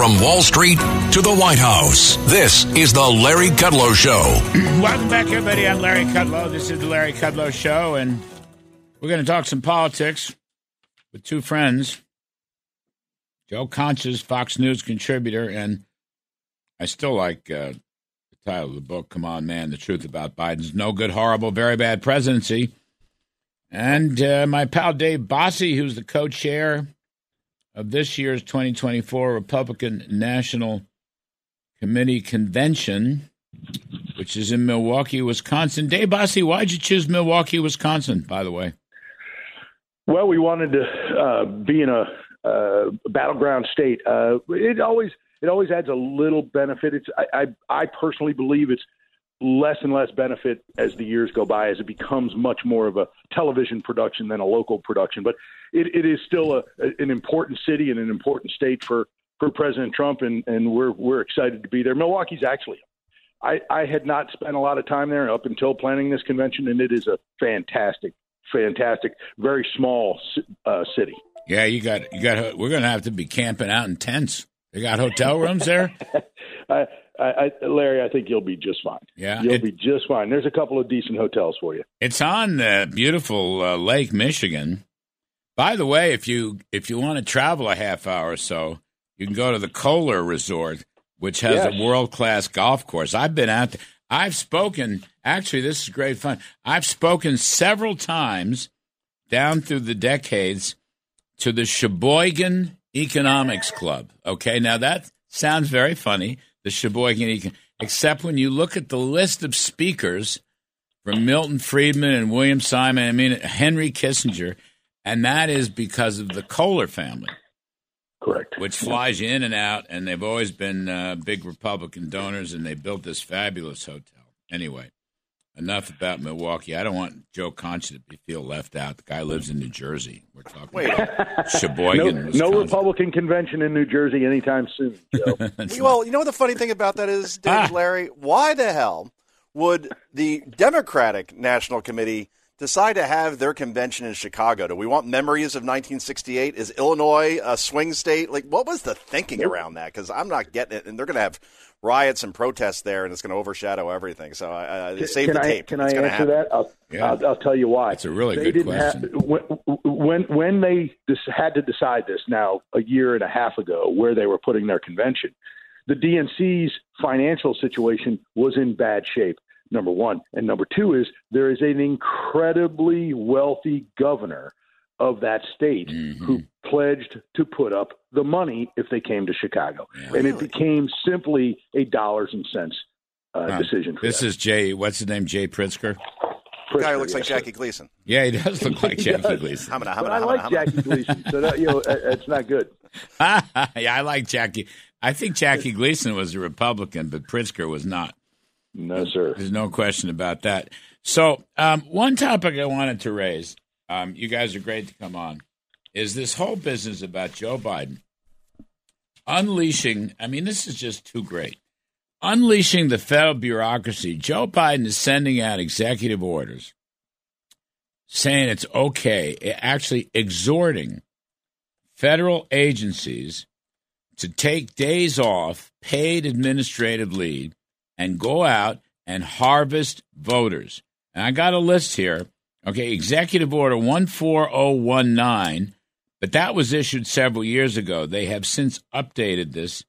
From Wall Street to the White House, this is the Larry Kudlow Show. Welcome back, everybody. I'm Larry Kudlow. This is the Larry Kudlow Show, and we're going to talk some politics with two friends. Joe Concha, Fox News contributor, and I still like the title of the book, Come On, Man, The Truth About Biden's No Good, Horrible, Very Bad Presidency. And my pal Dave Bossie, who's the co-chair of this year's 2024 Republican National Committee Convention, which is in Milwaukee, Wisconsin. Dave Bossie, why'd you choose Milwaukee, Wisconsin, by the way? Well, we wanted to be in a battleground state. It always adds a little benefit. I personally believe it's less and less benefit as the years go by, as it becomes much more of a television production than a local production. But it is still an important city and an important state for President Trump, and we're excited to be there. Milwaukee's actually, I had not spent a lot of time there up until planning this convention, and it is a fantastic, very small city. Yeah, you got. We're going to have to be camping out in tents. They got hotel rooms there? Larry, I think you'll be just fine. Yeah, you'll be just fine. There's a couple of decent hotels for you. It's on beautiful Lake Michigan. By the way, if you want to travel a half hour or so, you can go to the Kohler Resort, which has a world-class golf course. I've been out there. I've spoken. Actually, this is great fun. I've spoken several times down through the decades to the Sheboygan Economics Club. Okay, now that sounds very funny, the Sheboygan except when you look at the list of speakers from Milton Friedman and William Simon, Henry Kissinger, and that is because of the Kohler family. Correct. Which flies you in and out, and they've always been big Republican donors, and they built this fabulous hotel. Anyway, enough about Milwaukee. I don't want Joe Concha to feel left out. The guy lives in New Jersey. We're talking about Sheboygan, Wisconsin. No Republican convention in New Jersey anytime soon, Joe. Well, you know what the funny thing about that is, Dave, Larry? Why the hell would the Democratic National Committee decide to have their convention in Chicago? Do we want memories of 1968? Is Illinois a swing state? Like, what was the thinking around that? Because I'm not getting it, and they're going to have riots and protests there, and it's going to overshadow everything. So save the tape. Can I answer that? I'll tell you why. It's a really good question. When they had to decide this now a year and a half ago, where they were putting their convention, the DNC's financial situation was in bad shape. Number one. And number two is there is an incredibly wealthy governor of that state who pledged to put up the money if they came to Chicago. Yeah. And it became simply a dollars and cents decision. This is Jay, what's his name, Jay Pritzker? The guy who looks like Jackie Gleason. Yeah, he does look like Jackie Gleason. I like Jackie Gleason, so that, it's not good. Yeah, I like Jackie. I think Jackie Gleason was a Republican, but Pritzker was not. No, sir. There's no question about that. So one topic I wanted to raise, you guys are great to come on, is this whole business about Joe Biden unleashing, this is just too great, unleashing the federal bureaucracy. Joe Biden is sending out executive orders saying it's okay, actually exhorting federal agencies to take days off, paid administrative leave, and go out and harvest voters. And I got a list here. Okay, Executive Order 14019, but that was issued several years ago. They have since updated this.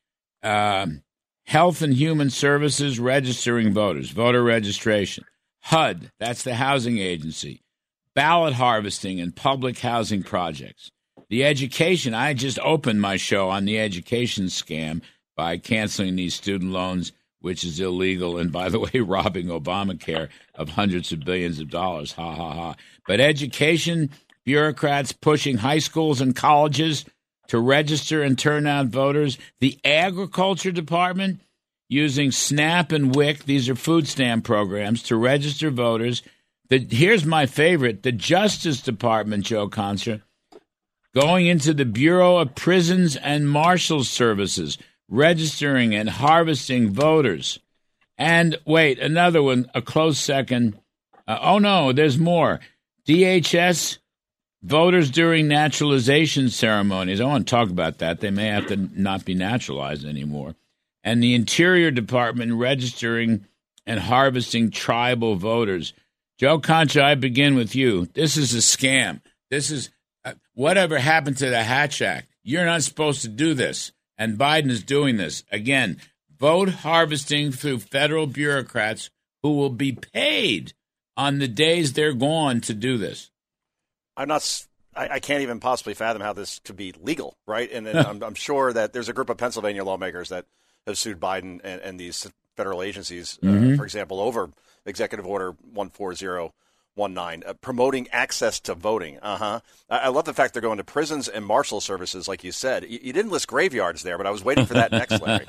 Health and Human Services registering voters, voter registration. HUD, that's the housing agency. Ballot harvesting and public housing projects. The education, I just opened my show on the education scam by canceling these student loans, which is illegal, and by the way, robbing Obamacare of hundreds of billions of dollars. Ha, ha, ha. But education, bureaucrats pushing high schools and colleges to register and turn out voters. The Agriculture Department using SNAP and WIC, these are food stamp programs, to register voters. Here's my favorite, the Justice Department, Joe Concha, going into the Bureau of Prisons and Marshals Services, registering and harvesting voters. And wait, another one, a close second. Oh, no, there's more. DHS Voters during naturalization ceremonies. I want to talk about that. They may have to not be naturalized anymore. And the Interior Department registering and harvesting tribal voters. Joe Concha, I begin with you. This is a scam. This is whatever happened to the Hatch Act. You're not supposed to do this. And Biden is doing this. Again, vote harvesting through federal bureaucrats who will be paid on the days they're gone to do this. I can't even possibly fathom how this could be legal, right? And I'm sure that there's a group of Pennsylvania lawmakers that have sued Biden and these federal agencies, for example, over Executive Order 14019, promoting access to voting. I love the fact they're going to prisons and marshal services, like you said. You didn't list graveyards there, but I was waiting for that next, Larry.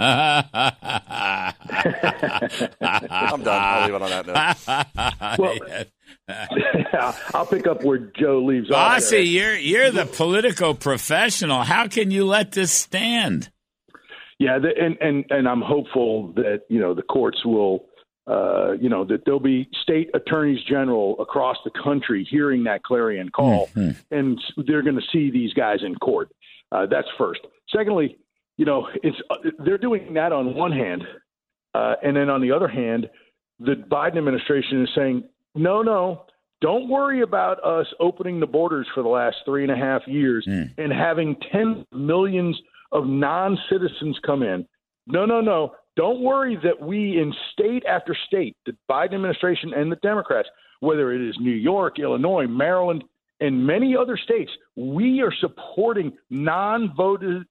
I'm done. I'll leave it on that note. Well, I'll pick up where Joe leaves off. Bossy, you're the political professional. How can you let this stand? Yeah, and I'm hopeful that the courts will, that there'll be state attorneys general across the country hearing that clarion call, and they're going to see these guys in court. That's first. Secondly, they're doing that on one hand, and then on the other hand, the Biden administration is saying, no, don't worry about us opening the borders for the last 3.5 years and having tens of millions of non-citizens come in. No. Don't worry that we in state after state, the Biden administration and the Democrats, whether it is New York, Illinois, Maryland, and many other states, we are supporting non-citizens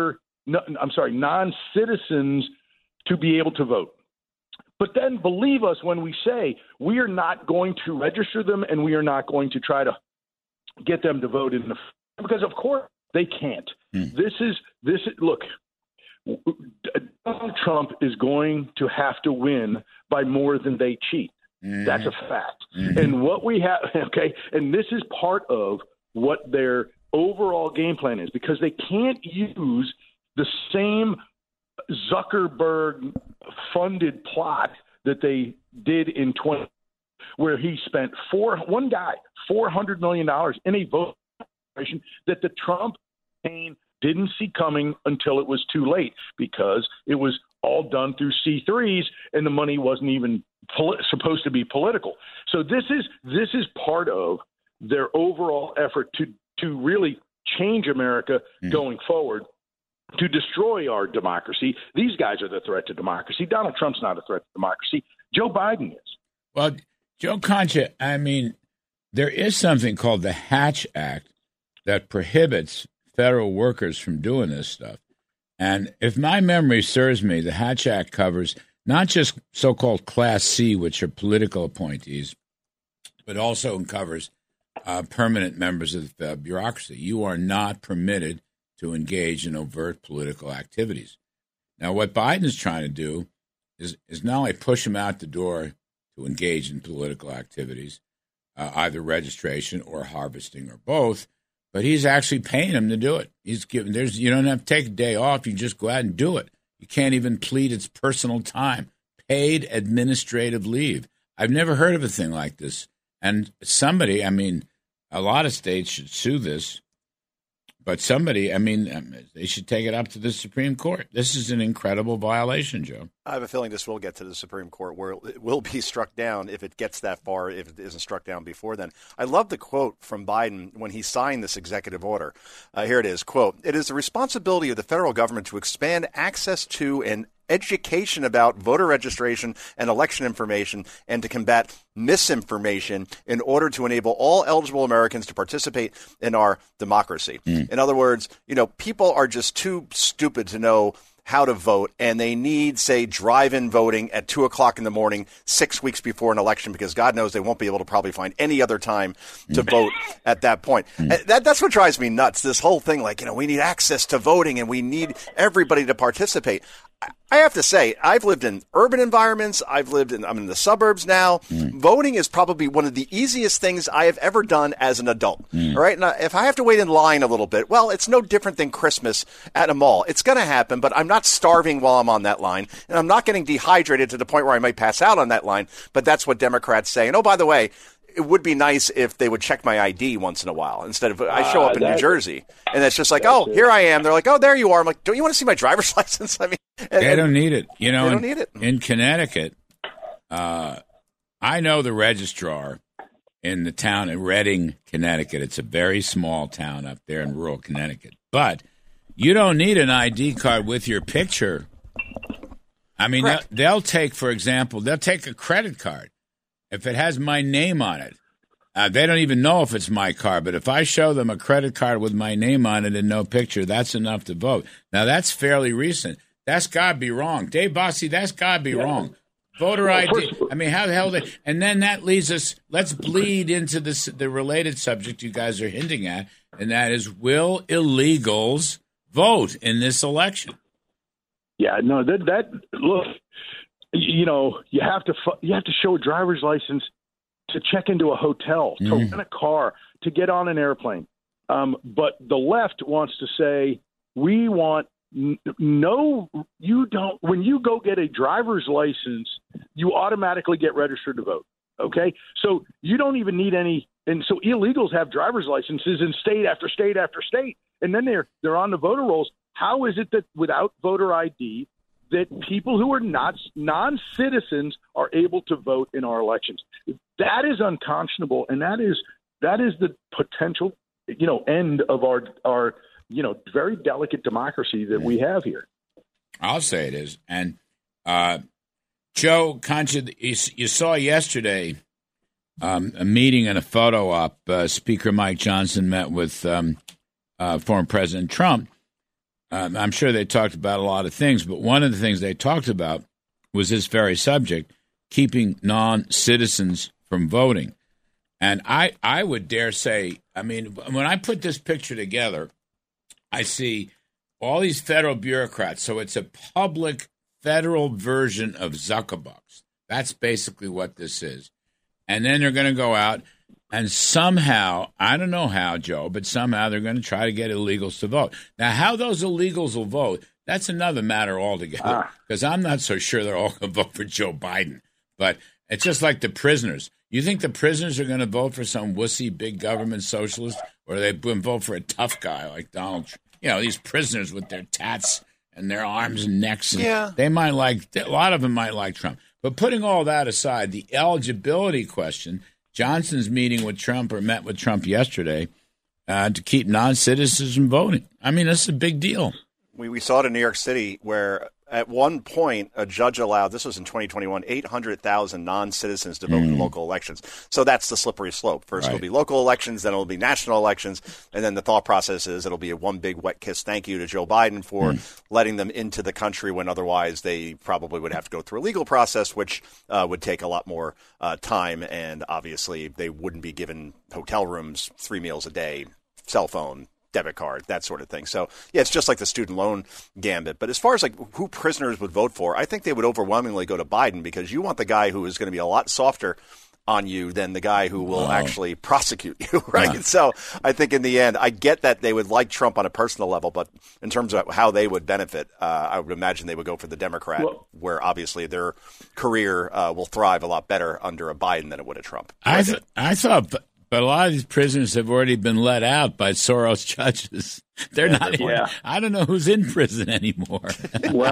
to be able to vote. But then believe us when we say we are not going to register them and we are not going to try to get them to vote because of course they can't. This is look, Donald Trump is going to have to win by more than they cheat. That's a fact. And what we have, and this is part of what their overall game plan is, because they can't use the same Zuckerberg-funded plot that they did in 20, where he spent $400 million in a vote that the Trump campaign didn't see coming until it was too late, because it was all done through C3s and the money wasn't even supposed to be political. So this is part of their overall effort to really change America going forward, to destroy our democracy. These guys are the threat to democracy. Donald Trump's not a threat to democracy. Joe Biden is. Well, Joe Concha, I mean, there is something called the Hatch Act that prohibits federal workers from doing this stuff. And if my memory serves me, the Hatch Act covers not just so-called Class C, which are political appointees, but also covers permanent members of the bureaucracy. You are not permitted to engage in overt political activities. Now, what Biden is trying to do is not only push them out the door to engage in political activities, either registration or harvesting or both, but he's actually paying them to do it. You don't have to take a day off. You just go out and do it. You can't even plead it's personal time. Paid administrative leave. I've never heard of a thing like this. And somebody, a lot of states should sue this, but somebody, they should take it up to the Supreme Court. This is an incredible violation, Joe. I have a feeling this will get to the Supreme Court, where it will be struck down if it gets that far, if it isn't struck down before then. I love the quote from Biden when he signed this executive order. Here it is, quote, "It is the responsibility of the federal government to expand access to and education about voter registration and election information, and to combat misinformation in order to enable all eligible Americans to participate in our democracy." In other words, people are just too stupid to know how to vote, and they need, say, drive-in voting at 2 o'clock in the morning 6 weeks before an election, because God knows they won't be able to probably find any other time to vote at that point. That's what drives me nuts, this whole thing, we need access to voting and we need everybody to participate. I have to say, I've lived in urban environments. I'm in the suburbs now. Voting is probably one of the easiest things I have ever done as an adult. All right. Now, if I have to wait in line a little bit, well, it's no different than Christmas at a mall. It's going to happen, but I'm not starving while I'm on that line, and I'm not getting dehydrated to the point where I might pass out on that line. But that's what Democrats say. And oh, by the way, it would be nice if they would check my ID once in a while instead of I show up in New Jersey and it's just like, here I am. They're like, oh, there you are. I'm like, don't you want to see my driver's license? I mean, they don't need it. They don't need it. In Connecticut, I know the registrar in the town of Reading, Connecticut. It's a very small town up there in rural Connecticut. But you don't need an ID card with your picture. I mean, they'll take, for example, they'll take a credit card. If it has my name on it, they don't even know if it's my card. But if I show them a credit card with my name on it and no picture, that's enough to vote. Now, that's fairly recent. That's got to be wrong. Dave Bossie, that's got to be wrong. Voter ID. I mean, how the hell did... And then that leads us... Let's bleed into the related subject you guys are hinting at, and that is, will illegals vote in this election? Yeah, no, that look, you know, you have to show a driver's license to check into a hotel, to rent a car, to get on an airplane. But the left wants to say, we want... No, you don't. When you go get a driver's license, you automatically get registered to vote. Okay, so you don't even need any. And so illegals have driver's licenses in state after state after state, and then they're on the voter rolls. How is it that without voter ID, that people who are not non-citizens are able to vote in our elections? That is unconscionable, and that is the potential, end of our very delicate democracy that we have here. I'll say it is. And Joe Concha, you saw yesterday a meeting and a photo op. Speaker Mike Johnson met with former President Trump. I'm sure they talked about a lot of things, but one of the things they talked about was this very subject, keeping non-citizens from voting. And I would dare say, I mean, when I put this picture together, I see all these federal bureaucrats. So it's a public federal version of Zuckerbucks. That's basically what this is. And then they're going to go out and somehow, I don't know how, Joe, but somehow they're going to try to get illegals to vote. Now, how those illegals will vote, that's another matter altogether, because I'm not so sure they're all going to vote for Joe Biden. But it's just like the prisoners. You think the prisoners are going to vote for some wussy big government socialist, or they vote for a tough guy like Donald Trump? These prisoners with their tats and their arms and necks. And they might a lot of them might like Trump. But putting all that aside, the eligibility question, Johnson's meeting with Trump or met with Trump yesterday to keep non-citizens from voting. I mean, that's a big deal. We saw it in New York City where at one point a judge allowed, this was in 2021, 800,000 non-citizens to vote in local elections. So that's the slippery slope. First it'll be local elections, then it'll be national elections, and then the thought process is it'll be a one big wet kiss thank you to Joe Biden for letting them into the country when otherwise they probably would have to go through a legal process, which would take a lot more time, and obviously they wouldn't be given hotel rooms, 3 meals a day, cell phone, debit card, that sort of thing. So, yeah, it's just like the student loan gambit. But as far as like who prisoners would vote for, I think they would overwhelmingly go to Biden, because you want the guy who is going to be a lot softer on you than the guy who will actually prosecute you, right? So I think in the end, I get that they would like Trump on a personal level, but in terms of how they would benefit, I would imagine they would go for the Democrat, where obviously their career will thrive a lot better under a Biden than it would a Trump. I thought... But a lot of these prisoners have already been let out by Soros judges. They're not. Yeah. I don't know who's in prison anymore. Well,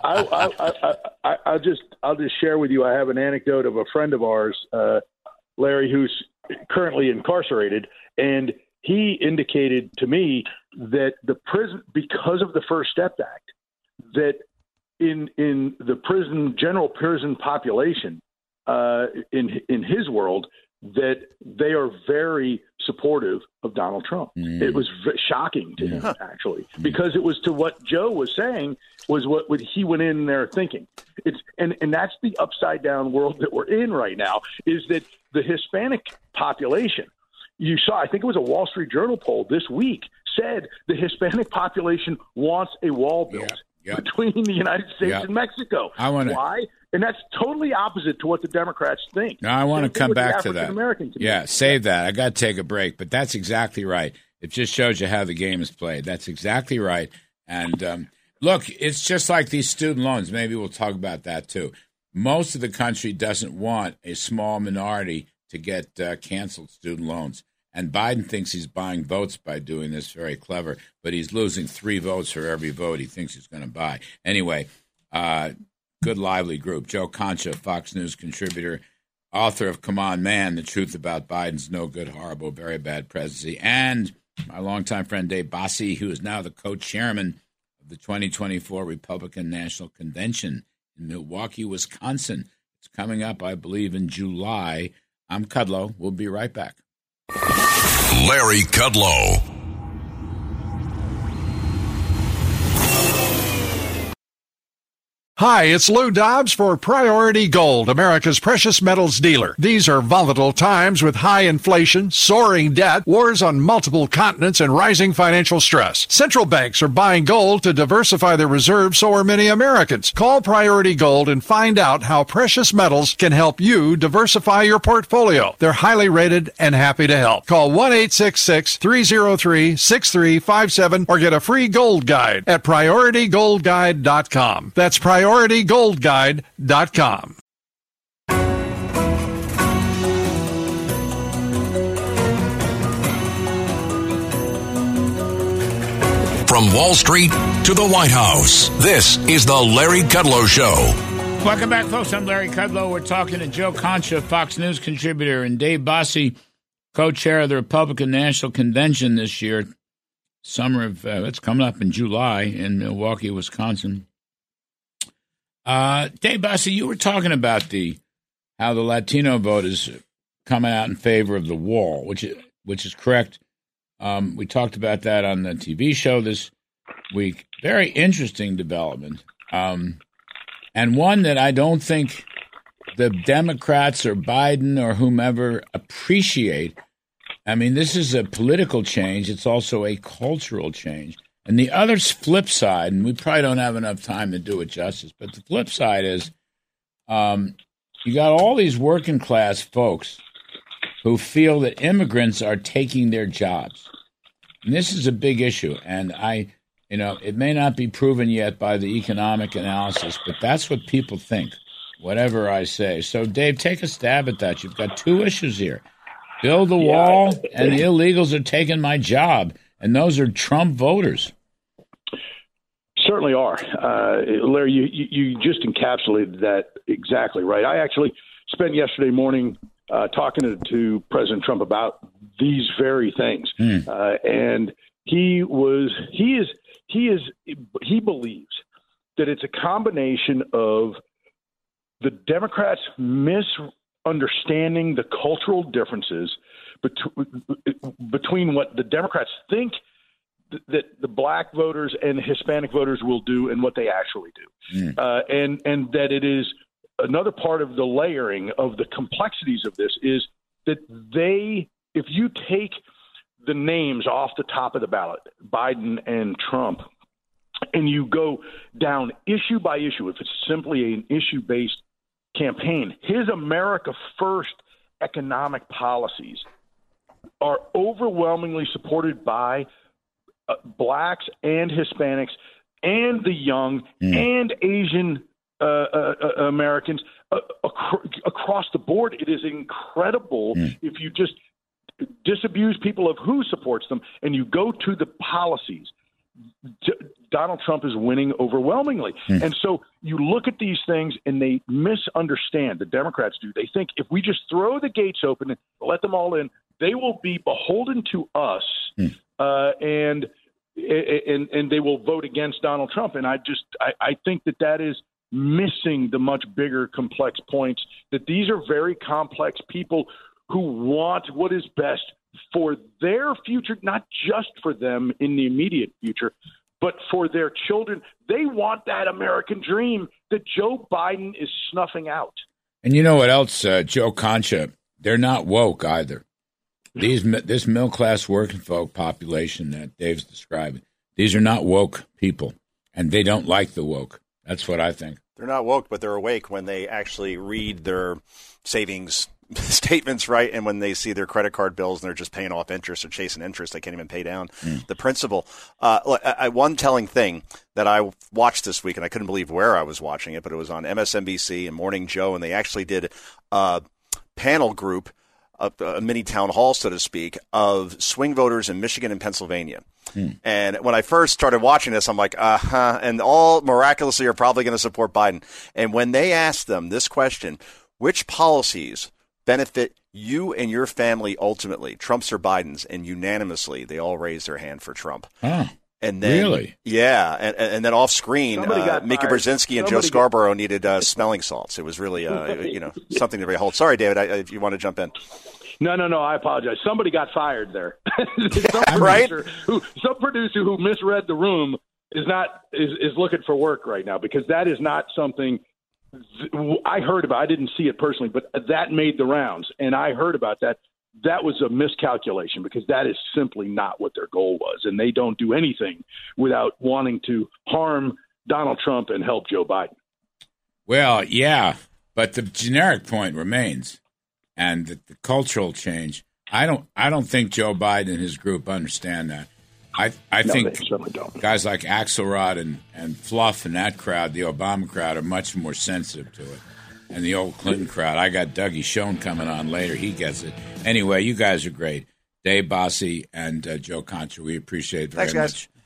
I'll just share with you. I have an anecdote of a friend of ours, Larry, who's currently incarcerated, and he indicated to me that the prison, because of the First Step Act, that in the general prison population, in his world, that they are very supportive of Donald Trump. It was shocking to him, actually, because it was to what Joe was saying was what he went in there thinking. And that's the upside down world that we're in right now, is that the Hispanic population, you saw, I think it was a Wall Street Journal poll this week, said the Hispanic population wants a wall built between the United States and Mexico. Why? And that's totally opposite to what the Democrats think. No, I want to come back to that. Yeah, save that. I got to take a break, but that's exactly right. It just shows you how the game is played. That's exactly right. And look, it's just like these student loans. Maybe we'll talk about that too. Most of the country doesn't want a small minority to get canceled student loans. And Biden thinks he's buying votes by doing this. Very clever. But he's losing 3 votes for every vote he thinks he's going to buy. Anyway, good lively group. Joe Concha, Fox News contributor, author of Come On Man, The Truth About Biden's No Good, Horrible, Very Bad Presidency, and my longtime friend Dave Bossie, who is now the co-chairman of the 2024 Republican National Convention in Milwaukee, Wisconsin. It's coming up, I believe, in July. I'm Kudlow. We'll be right back. Larry Kudlow. Hi, it's Lou Dobbs for Priority Gold, America's precious metals dealer. These are volatile times with high inflation, soaring debt, wars on multiple continents, and rising financial stress. Central banks are buying gold to diversify their reserves, so are many Americans. Call Priority Gold and find out how precious metals can help you diversify your portfolio. They're highly rated and happy to help. Call 1-866-303-6357 or get a free gold guide at PriorityGoldGuide.com. That's PriorityGoldGuide.com. From Wall Street to the White House, this is the Larry Kudlow Show. Welcome back, folks. I'm Larry Kudlow. We're talking to Joe Concha, Fox News contributor, and Dave Bossie, co-chair of the Republican National Convention this year. Summer of it's coming up in July in Milwaukee, Wisconsin. Dave Bossie, you were talking about how the Latino vote is coming out in favor of the wall, which is correct. We talked about that on the TV show this week. Very interesting development, and one that I don't think the Democrats or Biden or whomever appreciate. I mean, this is a political change. It's also a cultural change. And the other flip side, and we probably don't have enough time to do it justice, but the flip side is you got all these working class folks who feel that immigrants are taking their jobs. And this is a big issue. And it may not be proven yet by the economic analysis, but that's what people think, whatever I say. So, Dave, take a stab at that. You've got 2 issues here. Build the wall, and the illegals are taking my job. And those are Trump voters. Certainly are. Larry, you just encapsulated that exactly right. I actually spent yesterday morning talking to President Trump about these very things. And he believes that it's a combination of the Democrats misunderstanding the cultural differences between what the Democrats think that the black voters and Hispanic voters will do and what they actually do. And that it is another part of the layering of the complexities of this is that if you take the names off the top of the ballot, Biden and Trump, and you go down issue by issue, if it's simply an issue-based campaign, his America First economic policies are overwhelmingly supported by blacks and Hispanics and the young and Asian Americans across the board. It is incredible if you just disabuse people of who supports them and you go to the policies. Donald Trump is winning overwhelmingly. And so you look at these things and they misunderstand, the Democrats do. They think if we just throw the gates open and let them all in, they will be beholden to us and they will vote against Donald Trump. And I think that is missing the much bigger complex points, that these are very complex people who want what is best for their future, not just for them in the immediate future, but for their children. They want that American dream that Joe Biden is snuffing out. And you know what else, Joe Concha? They're not woke either. This middle-class working folk population that Dave's describing, these are not woke people, and they don't like the woke. That's what I think. They're not woke, but they're awake when they actually read their savings statements, right? And when they see their credit card bills and they're just paying off interest or chasing interest, they can't even pay down the principal. One telling thing that I watched this week, and I couldn't believe where I was watching it, but it was on MSNBC and Morning Joe, and they actually did a panel group a mini town hall, so to speak, of swing voters in Michigan and Pennsylvania. And when I first started watching this, I'm like, and all miraculously are probably going to support Biden. And when they asked them this question, which policies benefit you and your family ultimately, Trump's or Biden's, and unanimously they all raised their hand for Trump. And then, really? Yeah, and then off screen, Mika Brzezinski and Joe Scarborough needed smelling salts. It was really, something to behold. Sorry, David, if you want to jump in. No, I apologize. Somebody got fired there. Right? Some producer who misread the room is looking for work right now, because that is not something I heard about. I didn't see it personally, but that made the rounds, and I heard about that. That was a miscalculation, because that is simply not what their goal was, and they don't do anything without wanting to harm Donald Trump and help Joe Biden. Well, yeah, but the generic point remains. And the cultural change, I don't think Joe Biden and his group understand that. I think guys like Axelrod and Fluff and that crowd, the Obama crowd, are much more sensitive to it. And the old Clinton crowd, I got Dougie Schoen coming on later. He gets it. Anyway, you guys are great. Dave Bossie and Joe Contra, we appreciate it very much.